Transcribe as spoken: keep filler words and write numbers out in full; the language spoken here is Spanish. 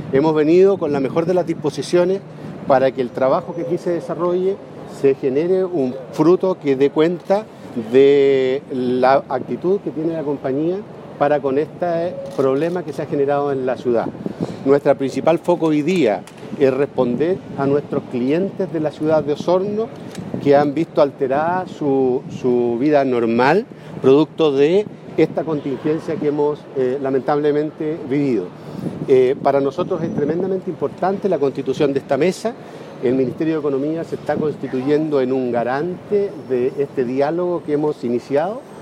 hemos venido con la mejor de las disposiciones para que el trabajo que aquí se desarrolle se genere un fruto que dé cuenta de la actitud que tiene la compañía para con este problema que se ha generado en la ciudad. Nuestra principal foco hoy día es responder a nuestros clientes de la ciudad de Osorno que han visto alterada su, su vida normal producto de esta contingencia que hemos eh, lamentablemente vivido. Eh, para nosotros es tremendamente importante la constitución de esta mesa. El Ministerio de Economía se está constituyendo en un garante de este diálogo que hemos iniciado